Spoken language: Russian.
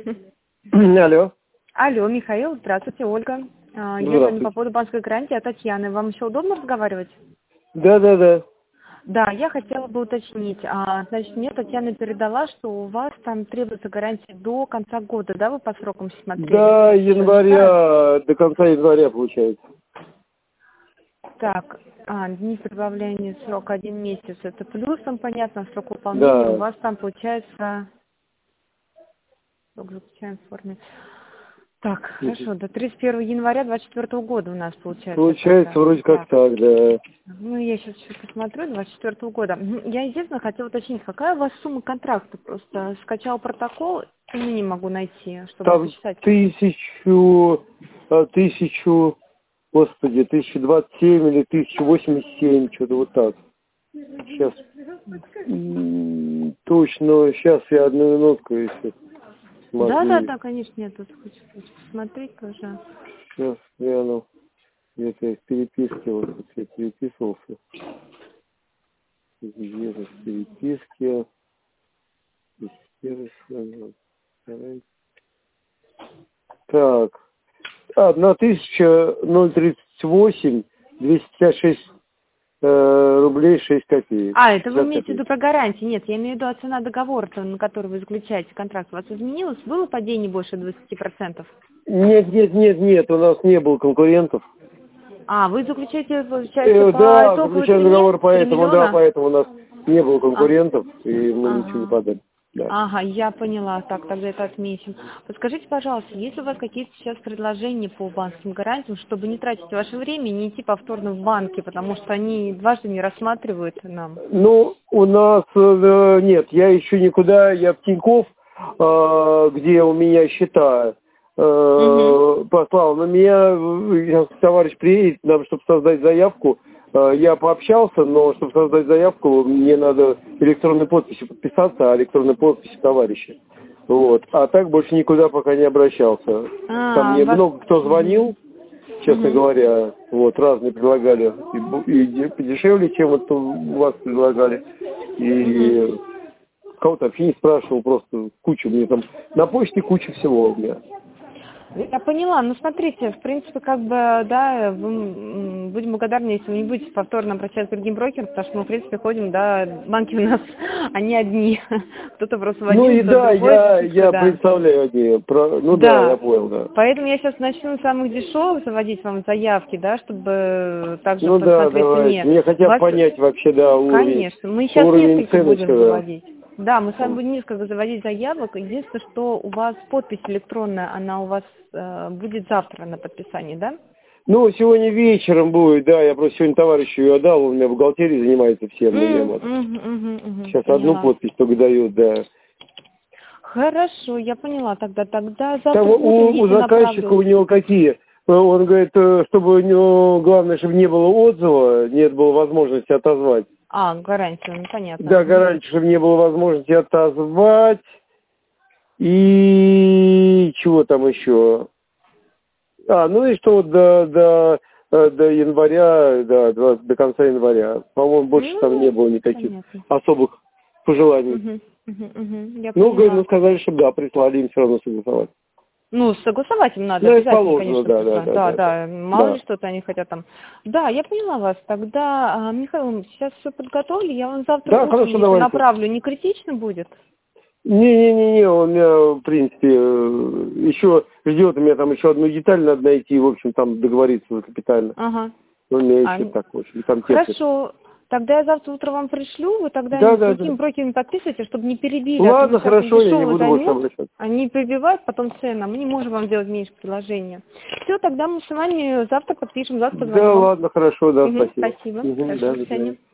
Алло. Алло, Михаил, здравствуйте, Ольга. Я звоню по поводу банковской гарантии от Татьяны. Вам еще удобно разговаривать? Да. Да, я хотела бы уточнить. Значит, мне Татьяна передала, что у вас там требуется гарантия до конца года, да, вы по срокам смотрели? До января, до конца января получается. Так, дни прибавления срока 1 месяц, это плюсом, понятно, срок выполнения. Да. У вас там получается, срок заключаем в форме. Так, хорошо, до 31 января 2024 года у нас получается. Получается, тогда. вроде как так, да. Ну, я сейчас еще посмотрю, 2024 года. Я, естественно, хотела уточнить, какая у вас сумма контракта? Просто скачал протокол и не могу найти, чтобы Там посчитать. тысячу, господи, 1027 или 1087, что-то вот так. Сейчас, точно, сейчас я одну минутку, если смотрю. Да, конечно, я тут хочу посмотреть тоже. Сейчас гляну. Где-то я в переписке, вот тут я переписывался. Где-то в переписке. Так. На 1038 256 рублей 6 копеек. Это вы имеете в виду про гарантии? Нет, я имею в виду цена договора, на который вы заключаете контракт. У вас изменилось? Было падение больше 20%? Нет, у нас не было конкурентов. Вы заключаете, получается, Да, по заключаем цене договор, 3 миллиона? поэтому у нас не было конкурентов, и мы ничего не подали. Да. Я поняла. Так, тогда это отметим. Подскажите, пожалуйста, есть ли у вас какие-то сейчас предложения по банковским гарантиям, чтобы не тратить ваше время и не идти повторно в банки, потому что они дважды не рассматривают нам? Ну, у нас нет, я еще никуда, я в Тинькофф, где у меня счета, послал. На меня сейчас товарищ приедет, нам, чтобы создать заявку. Я пообщался, но чтобы создать заявку, мне надо электронной подписью подписаться, а электронной подписью товарища. Вот. А так больше никуда пока не обращался. Там мне много кто звонил, честно говоря, вот, разные предлагали, и подешевле, чем вот у вас предлагали. И кого-то вообще не спрашивал, просто кучу, мне там на почте куча всего у меня. Я поняла, смотрите, в принципе, да, будем благодарны, если вы не будете повторно обращаться к другим брокерам, потому что мы, в принципе, ходим, да, банки у нас, они одни, кто-то просто в один, Ну и да, другой, я представляю одни, я понял, да. Поэтому я сейчас начну с самых дешевых заводить вам заявки, да, чтобы также посмотреть. Давайте. Мне хотят понять вообще, да, уровень. Конечно, мы сейчас несколько будем заводить. Да, мы с вами Да. будем несколько заводить заявок. Единственное, что у вас подпись электронная, она у вас будет завтра на подписании, да? Ну, сегодня вечером будет, да, я просто сегодня товарищу ее отдал, он у меня в бухгалтерии занимается всем. Сейчас поняла. одну подпись только дают, да. Хорошо, я поняла тогда. Завтра Там у заказчика у него какие? Он говорит, чтобы у него, главное, чтобы не было отзыва, нет было возможности отозвать. Гарантию, понятно. Да, гарантию, чтобы не было возможности отозвать. И чего там еще? Ну и что вот до января, до конца января. По-моему, больше там не было никаких особых пожеланий. Сказали, чтобы да, прислали им все равно согласовать. Согласовать им надо, обязательно, конечно. Да. Мало ли что-то они хотят там. Да, я поняла вас. Тогда, Михаил, сейчас все подготовлю, я вам завтра направлю. Не критично будет? Не, он меня, в принципе, еще ждет, у меня там еще одну деталь надо найти, в общем, там договориться капитально. У меня еще так, в общем, там Хорошо. Тогда я завтра утром вам пришлю, вы тогда с другими брокерами подписывайте, чтобы не перебили. Ладно, хорошо, я не буду больше обращаться. Они перебивают потом цены, мы не можем вам делать меньше предложения. Все, тогда мы с вами завтра подпишем, завтра позвоним. Да, ладно, хорошо, да, спасибо. Спасибо. Хорошо, до свидания.